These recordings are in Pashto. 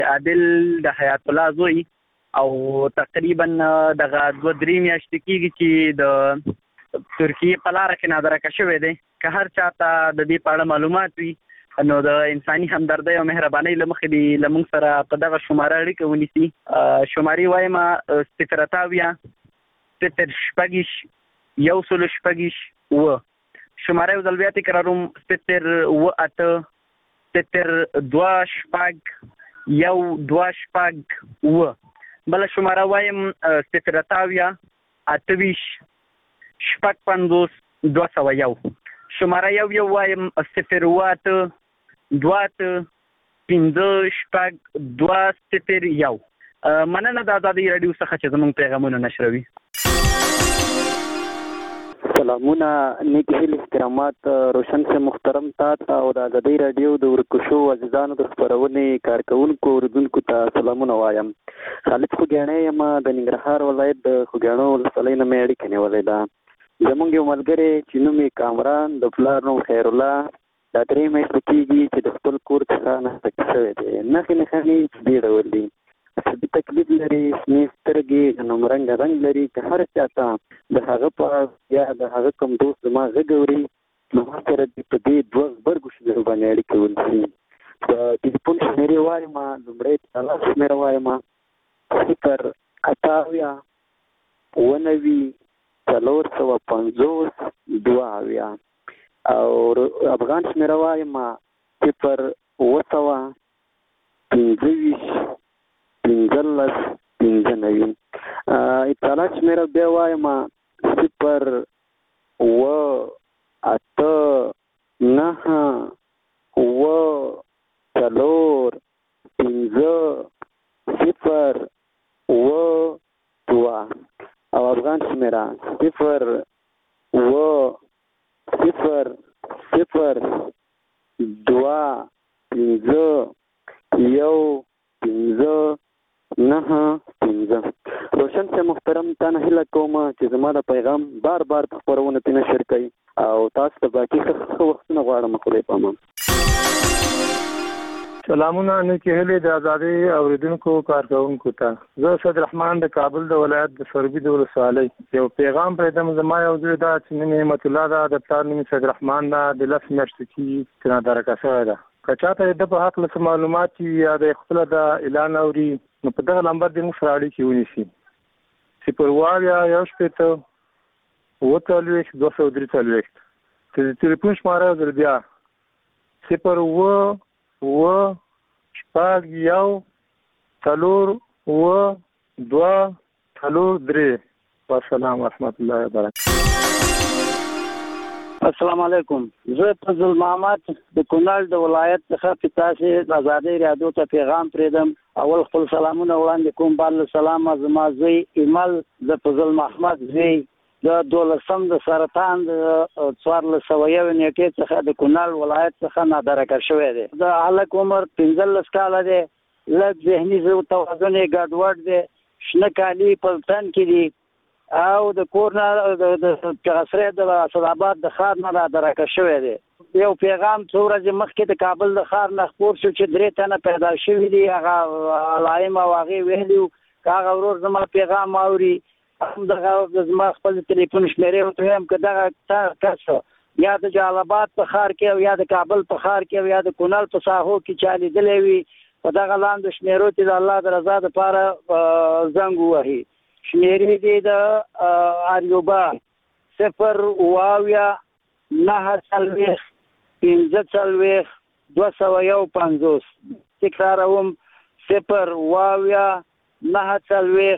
عادل د حیات الله زوی او تقریبا دغه 2-3 میاشتې کېږي چې د ترکیې په لاره کې نادرکه شوی دی. که هر چاته د دې په اړه معلومات وي نو د انساني همدردۍ او مهربانۍ له مخې دې له موږ سره په دغه شماره اړیکه ونیسي. شمارې وایم 0 شماره یو ځل بیا تکراروم 0 بله شماره وایم 0 شماره یو وایم 0 مننه د آزادۍ راډیو څخه چې زموږ پیغامونه نشروي. سلامونه، نیک هیلې، احترامات روشن سے محترم ته او د آزادۍ راډیو د ورکشو عزیزانو د خپرونې کارکونکو اوریدونکو ته سلامونه وایم. خالد خوږیاڼی یم د ننګرهار ولایت د خوږیاڼو ولسوالۍ نه مې اړیکه نیولې ده. زموږ یو ملګری چې نوم یې کامران، د پلار نوم خیرالله، دا 3 میاشتې کېږي چې د خپل کور څخه ناستک شوی دی. نښې نښانې دې ډول دي: عصبي تکلیف لري، شنې سترګې، غنمرنګه رنګ لري. که هر چاته د هغه په یا د هغه کوم دوست زما غږ اوري نو ما سره په دې 2 غبرګو شمیرو باندې اړیکه ونیسي. د ټلیفون شمیرې وایم، لومړی تالا شمیره وایم 098 او افغان شمیره وایم 0 ایتالا شمیره بیا وایم 0 او افغان شمیره 0 روشن سے محترم ته نه هیله کوم چې زما د پیغام بار په خپرونه کې نشر کړئ او تاسو ته باقي ښه وختونه غواړم. خدای پامان. سلامونه، نیک هیلې د آزادۍ اوریدونکو کارکونکو ته. زه سید رحمان د کابل د ولایت د سوربي د ولسوالۍ یو پیغام پرېږدم. زما یو زوی ده چې نوم یې نعمت الله ده، د پلار نوم سید رحمان ده، د 10 میاشتې کېږي چې نادرکه شوی ده. که چاته د په هکله څه معلومات وي یا د خپله د اعلان اوري نو په دغه نمبر دې موږ سره اړیکې ونیسي 0 د تلیفون شماره یو ځل بیا 0 والسلام ورحمت الله وبرکاته. السلام علیکم. زه فضل محمد د کونړ د ولایت څخه په تاسو د آزادۍ راډیو ته پیغام پرېږدم. اول خپل سلامونه وړاندې کوم. بل سلام زما زوی ایمل د فضل محمد زوی د 12 د سرطان د 1401 نیټې څخه د کونړ ولایت څخه نادرکه شوی دی. د هلک عمر 15 کاله دی، لږ ذهني توازن یې ګډوډ دی، شنه کالي په تن کې دي او د کور نه د غسرې د اسداباد د ښار نه نادرکه شوی دی. یو پیغام څو ورځې مخکې د کابل د ښار نه خپور شو چې 3 تنه پیدا شوي دي. هغه علائم او هغې ویلي وو که هغه ورور زما پیغام اوري دغه زما خپل تلیفون شمیرې ورته وایم که دغه کس یا د جلال آباد په ښار کې او یا د کابل په ښار کې او یا د کونړ په ساحو کې چا لیدلی وي په دغه لاندې شمیرو کې د الله د رضا دپاره زنګ ووهي. شمیرې دي د اریوبا 0 تکراروم 0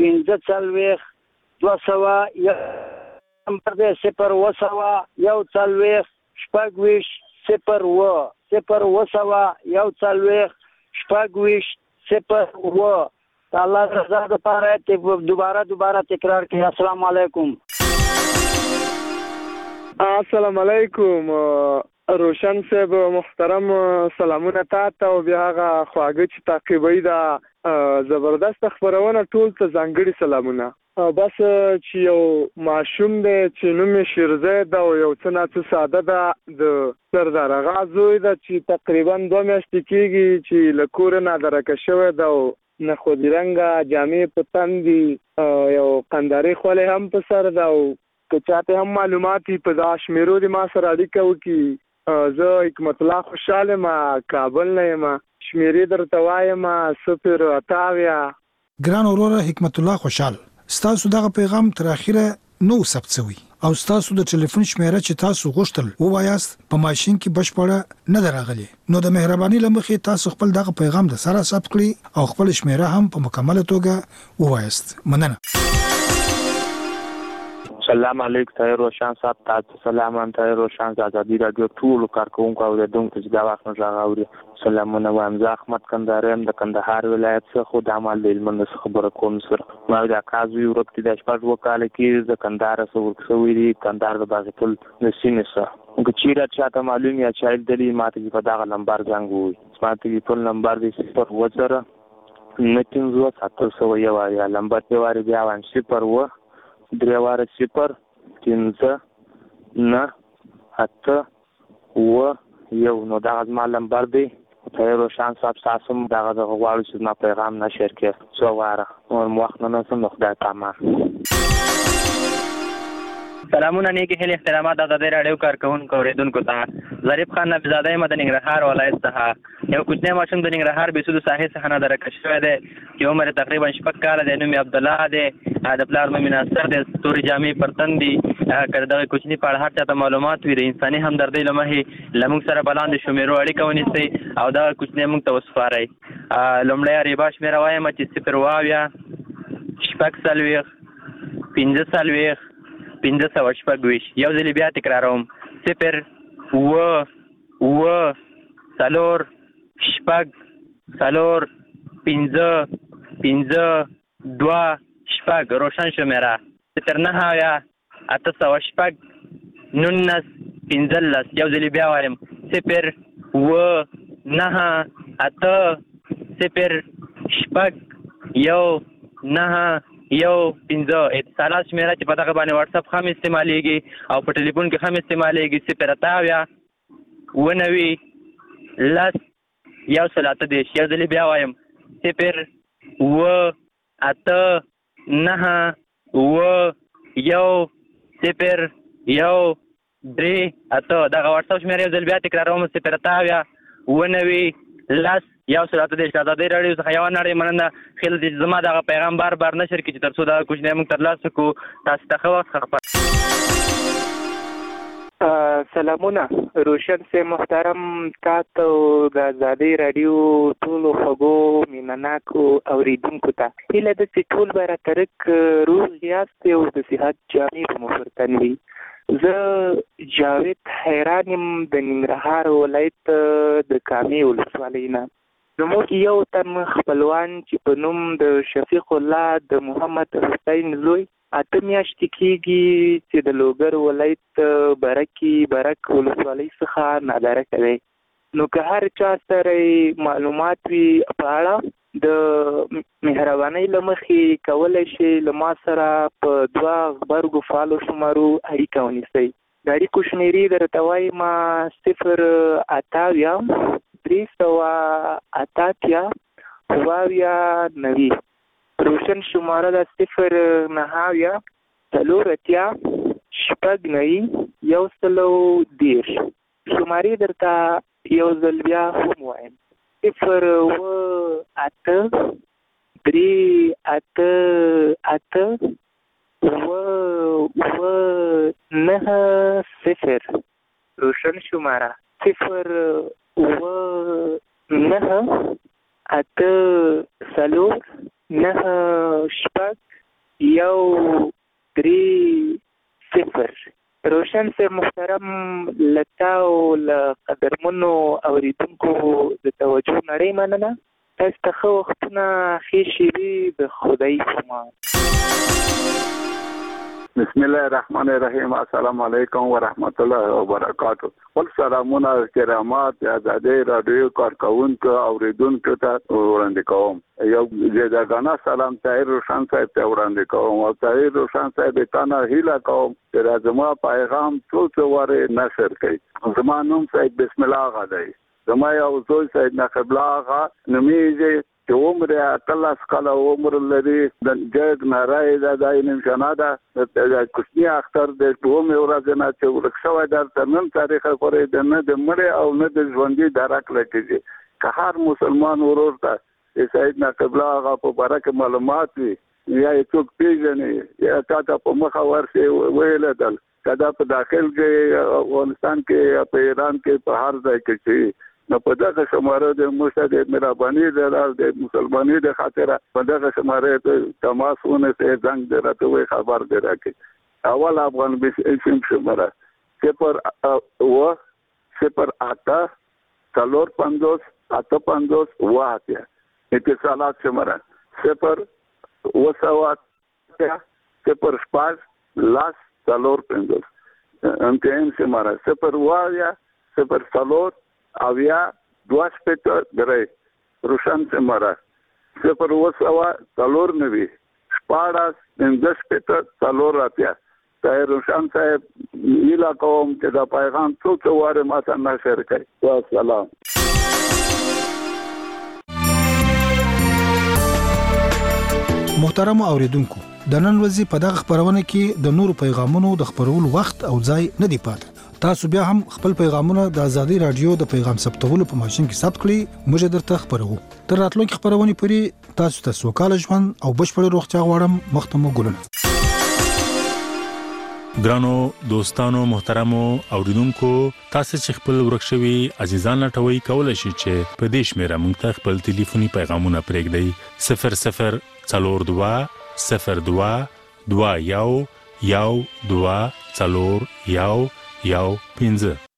نمبر دی 0 الله رضا دپاره دوباره تکرار کړئ. السلام علیکم. السلام علیکم روشن صاحب محترم، سلامونه تاسو او بیا هغه خواږه چې تعقیبوي دا زبردست خبرونه ټول ته ځانګړي سلامونه. بس چې یو ماشوم دی چې نوم یې شیرزی ده او یو څه نه څه ساده ده د سردار اغا زوی ده چې تقریبا 2 میاشتې کېږي چې له کوره نادرکه شوی ده او نخودي رنګه جامې په تن دي، یو قندارې خولۍ هم په سر ده او که چاته هم معلومات وي په دا شمېرو دې ما سره اړیکه وکړي. زه حکمت الله خوشحال یم، کابل نه یم، شمېرې درته وایم 0 ګران وروره حکمت الله خوشحال، ستاسو دغه پیغام تر اخره نو ثبت شوی او ستاسو د ټلیفون شمیره چې تاسو غوښتل ووایاست په ماشين کې بشپړه نه دراغلي، نو د مهرباني لمخې تاسو خپل دغه پیغام د سره ثبت کړئ او خپل شمیره هم په مکمله توګه ووایاست. مننه. سلام علیکم طاهر روشن صاحب، تاسو سلام طاهر روشن آزادي رادیو ټول کارکونکو او د دونکو چې دا وخت نه راغوري سلامونه وایم. زه احمد کندهاریم د کندهار ولایت څخه د عمل علم څخه خبره کوم. سره ما دا کازوی ورته د شپږ وکاله کې د کندهار څخه ورسوي دي، کندهار د باغپل د سینې سره ګچیرا چاته معلوم یا چایل دلی ماته په دغه نمبر زنګ وي، ماته په نمبر د 0 19 701 یا نمبر دی واره بیا 0 3 0 5 9 8 یو. نو دا غزما نمبر دی طاهر روشن صاحب، تاسو هم دا غواړئ چې ما پیغام نشر کړئ څو واره نور وخت نه نسم نو خدای پامان. سلامونه نیکی هیله احترامات آزادی رادیو کارکونکو اوریدونکو ته. ظریف خان نفیزاده یم د ننګرهار ولایت څخه. یو کوچنی ماشوم د ننګرهار بېسودو ساحې څخه نادرکه شوی دی چې عمر تقریبا 6 کاله دی. نوم یې عبدالله دی، د پلار نوم یې ناصر دی، تورې جامې پر تن دي. که دغه کوچني په اړه هر چاته معلومات وي د انساني همدردۍ له مخې له موږ سره په لاندې شمیرو اړیکه ونیسئ او دغه کوچنی موږ ته وسپارئ. لومړی اریبا شمېره وایم چې 0 4 540 یو ځلې بیا تکراروم 0 4 5 روشن شمیره 0 8 19 15 یو ځلې بیا وایم 0 9 8 0 9 15 اتصالات شمیره چې په دغه باندې واتس اپ هم استعمالیږي او په ټلیفون کې هم استعمالیږي 0 9 یو ځلې بیا وایم 0 8 9 1 3 8 دغه واتس اپ شمیره یو ځل بیا تکراروم 0 یو ساعت د آزادۍ راډیو څخه یو نړۍ مننه. خیال دې زما دغه پیغام بار نشر کړي چې تر څو دا کوچنی موږ ترلاسه کړو. تاسو ته ښه وخت. سلامونه روشن سے محترم، تاسو د آزادۍ راډیو ټولو خوږو مینناکو اوریدونکو ته هیله ده چې ټول به راترک روغ یاست او د صحت جامې په مو پر تن وي. زه جاوید حیران یم د ننګرهار ولایت د کامې ولسوالۍ نه. زموږ یو تن خپلوان چې په نوم د شفیق الله د محمد حسین زوی 8 میاشتې کېږي چې د لوګر ولایت برک ولسوالۍ څخه نادرکه دی. نو که هر چا سره معلومات وي په اړه د مهربانۍ له مخې کولی شي له ما سره په 2 غبرګو فعالو شمارو اړیکه ونیسئ. د اړیکو شمېرې درته وایم 0 388 90. روشن شماره ده 0 9 4 1 10. شمارې درته یو ځل بیا هم وایم 0 8 3 8 9 0. روشن شماره 0 9 8 9 1 3 0. روشن سے محترم لتا او قدرمنو اوریدونکو د توجه نړۍ مننه. تاسو ته ښه وختونه ښې شېبې د خدای په امان. بسم الله الرحمن الرحیم. السلام علیکم ورحمت الله وبرکاتہ. ول سلامونه کرامات آزادی رادیو کارکونکو اوریدونکو ته وړاندې کوم. یو جداګانا سلام طاهر روشن صاحب ته وړاندې کوم او طاهر روشن صاحب ته هیله کوم چې زما پیغام څو واره نشر کړي. زما نوم صاحب بسم الله غدای. زما یو زوی صاحب نقب الله نمیږي چې عمر کله سکاله عمر لري د جګ نارای د نشانه ده کوچنی اختر د دوم ورځ نه چې ورکشوي در نن تاریخ کوي د نه د مړ او نه د ژوندۍ درک لکېږي. که هر مسلمان ورور ته سید نقب الله په برکه معلومات وي یا څوک پیژني یا تاسو په مخ ورسي ویل دل کدا په داخل کې افغانستان کې په ایران کې په هر ځای کې نو په دغه شماره د مرشد مهرباني د مسلمانۍ د خاطر په دغه شماره ته تماسونه سه زنګ درته وي خبر درکې. اول افغان بسم شماره 0 کالور 50 850 واته اتصالات شماره 0 0 لاس کالور 50 انتين شماره 0 وایا 0 کالور اویا 2 سپیکر درې روشن سماره 0 کالور نوي شپاړس 10 سپیکر کالور راځي. طاهر روشن صاحب نیلا کوم چې دا پیغام څو واره ماته نشر کړي. والسلام. محترم اوریدونکو د نن ورځې په دغه خبرونه کې د نورو پیغامونو د خبرولو وخت او ځای نه دی پاتې. تاسو بیا هم خپل پیغامونه د آزادي رادیو د پیغام ثبتولو په ماشين کې ثبت کړئ. موږ درته خبرو. تر راتلونکي خبرونه پورې تاسو ته سوکاله ژوند او بشپړ روغتیا غواړم. مختمو ګلونه. ګرانو دوستانو محترمو اوریدونکو تاسو چې خپل ورکشوي عزیزان لټوي کولای شئ چې په دې شمیره موږ ته خپل ټلیفوني پیغامونه پرېږدئ 0042 02 21 1 2 4 1 1 5